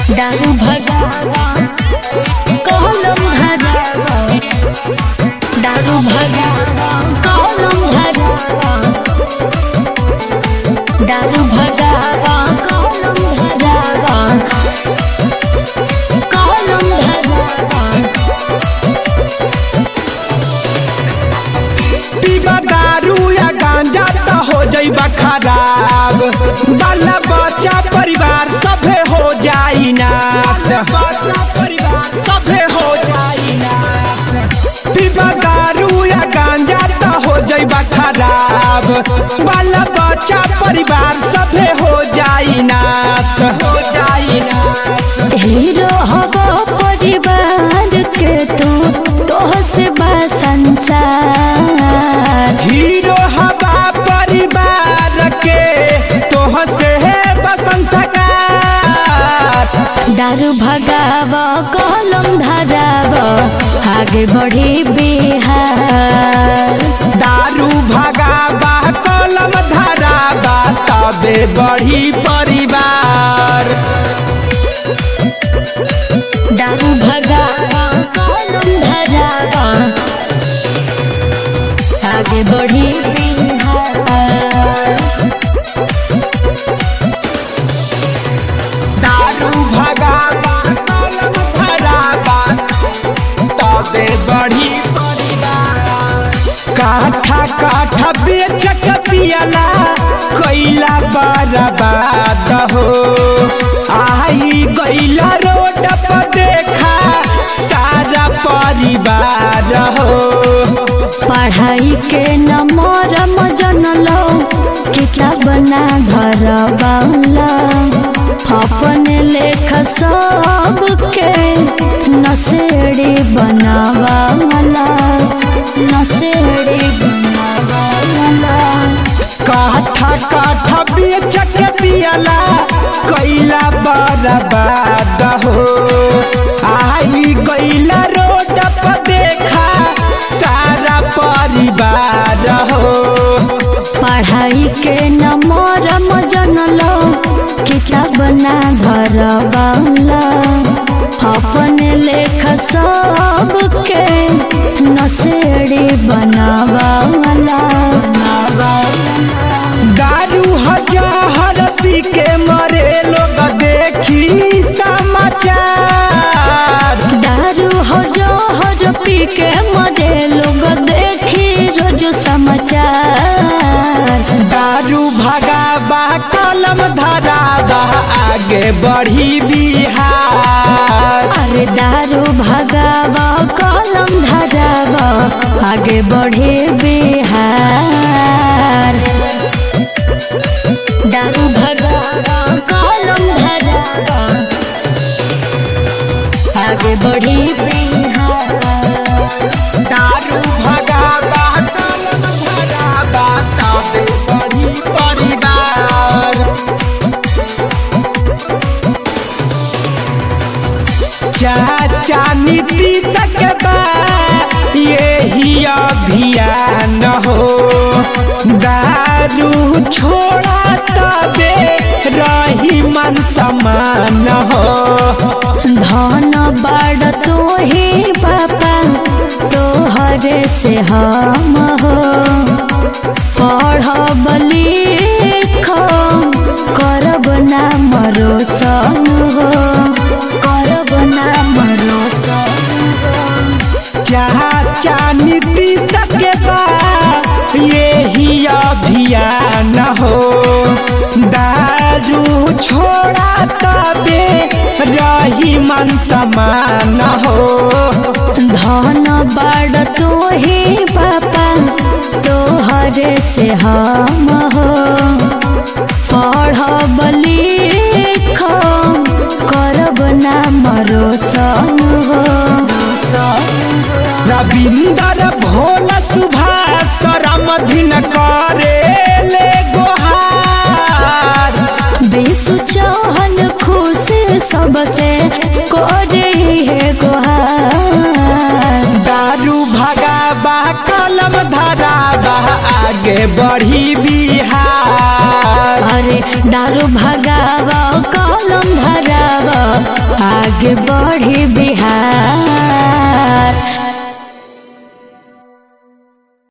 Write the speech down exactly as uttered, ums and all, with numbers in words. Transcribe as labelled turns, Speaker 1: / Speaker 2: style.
Speaker 1: दारू भगावा कलम धरावा, दारू भगावा कलम धरावा, दारू भगावा कलम धरावा, कलम धरावा।
Speaker 2: पीबा दारू या गांजा तो हो जाइबा खराब, बाला बच्चा परिवार सभे हो जाई नाश, परिवार सभे हो जाई नाश। पीबा दारू या गांजा तो हो जाइबा खराब, बाला बच्चा परिवार सभे हो जाई नाश, हो जाई नाश।
Speaker 1: हीरो हबो परिवार के तू, तोह से बा संसार।
Speaker 2: हीरो हवा परिवार के तोह से है बसंतकार।
Speaker 1: दारू भगावा कलम धरावा, आगे बढ़ी बिहार।
Speaker 2: दारू भगावा कलम धरावा, तबे बढ़ी परिवार।
Speaker 1: दारू भगावा कलम धरावा, आगे बढ़ी बिहार।
Speaker 2: दारू भगावा कलम धरावा, तबे बढ़ी परिवार। काठा काठा बेच के पियला कैला बर्बाद हो, आई गैला रोड पर देखा सारा परिवार हो।
Speaker 1: पढ़ाई के नंबर जनलो कितना बना घर बाउला, अपने लेख सबके नशेड़ी बनावाला, नशेड़ी बनावाला।
Speaker 2: काठा काठा बेच के पियला कैला बर्बाद हो, आई गैला रोड पर देखा सारा परिवार हो।
Speaker 1: पढ़ाई के नंबर जनलो कितना बना घर बाउला, अपने लेख सबके नशेड़ी बनावाला।
Speaker 2: दारू हजार पी के मरे लोग देखी समाचार।
Speaker 1: दारू हो जहर पी के मरे लोग देखी रोज समाचार।
Speaker 2: दारू भगावा कलम धरावा, आगे बढ़ी बिहार।
Speaker 1: अरे दारू भगावा कलम धरावा, आगे बढ़े बिहार। दारू भगावा कलम धरावा, आगे बढ़ी बिहार।
Speaker 2: दारू भगावा कलम धरावा, तबे बढ़ी परिवार। चाचा नीतीश के बा यही अभियान हो, दारू छोड़ा तबे रही मन समान हो।
Speaker 1: धन बाड़ तो ही पापा तोहरे से हम हो, पढ़ब लिख करब ना मरोसन हो, करब ना मरोसन हो।
Speaker 2: चाचा नीतीश के बा यही अभियान हो, दारू छोड़ा तबे रही मन समान हो।
Speaker 1: धन बाड़ तो ही पापा तोहरे से हम हो, पढ़ब लिख करब ना मरोसन हो।
Speaker 2: रविंदर भोला सुभाष रामधीन करे ले गोहार।
Speaker 1: विशु चौहान खुश सबसे करे है गोहार।
Speaker 2: दारू भगावा कलम धरावा, आगे बढ़ी बिहार।
Speaker 1: अरे दारू भगावा कलम धरावा, आगे बढ़ी बिहार